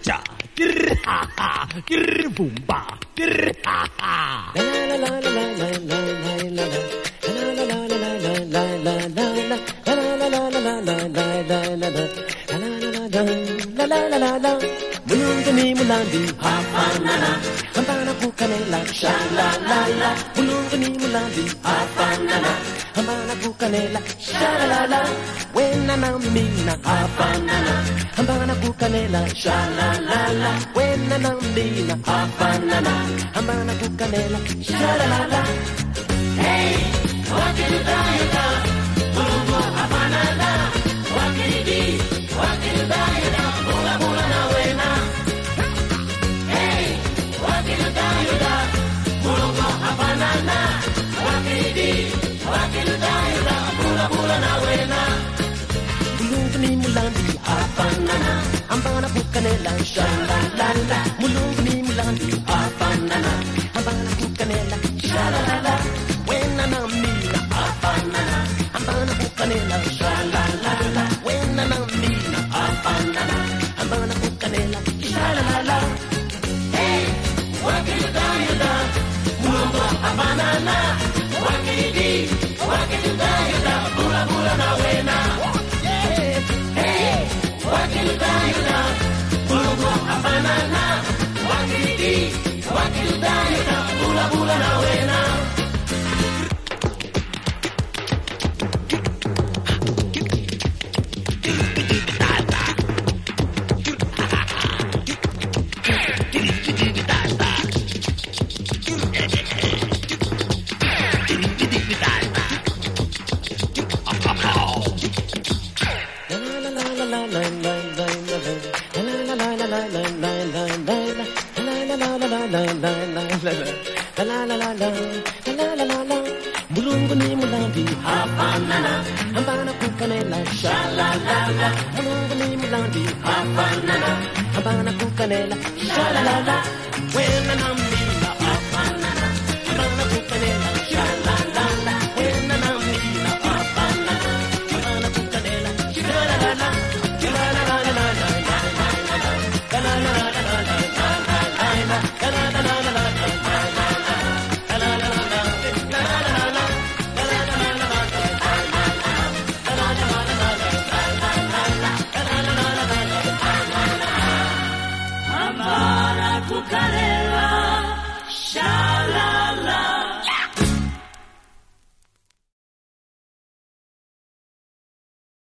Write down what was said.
cha, ha ha, boom ba, ha ha. La la la la la la la la la. La la la la la la la la la. La la la la la la la la la la. La la la la la. Mulungu ni mulandi, hafanana. Hambana kukanela, sha la la la. Mulungu ni mulandi, hafanana. Hambana kukanela, sha la la la. Wena na mina, hafanana. Hambana kukanela, sha la la la. Wena na mina, hafanana. Hambana kukanela, sha la la la. Hey, wakiludayuda, mulungu hafanana. Wakilidi, wakiludayuda, mula mula na wena. Hey, wakiludayuda, mulungu hafanana. Wakilidi, wakiludayuda, mula mula na wena. Mulungu ni mulandi, hafanana. Hambana kukanela, sha la la la. Mulungu ni mulandi, hafanana. Hambana kukanela, sha la la la. Wena na mina, hafanana. Hambana kukanela, sha la la la. Wena na mina, hafanana. Hambana kukanela, sha la la la. Hey, wakiludayuda, mulungu hafanana. Wakilidi, wakiludayuda, mula mula na wena. Hey, wakiludayuda, mulungu hafanana. Wakilidi, wakiludayuda, mula mula na wena. Mulungu ni mulandi, hafanana. Hambana kukanela, sha la la la. Mulungu ni mulandi, hafanana. Hambana kukanela, sha la la la. Wena na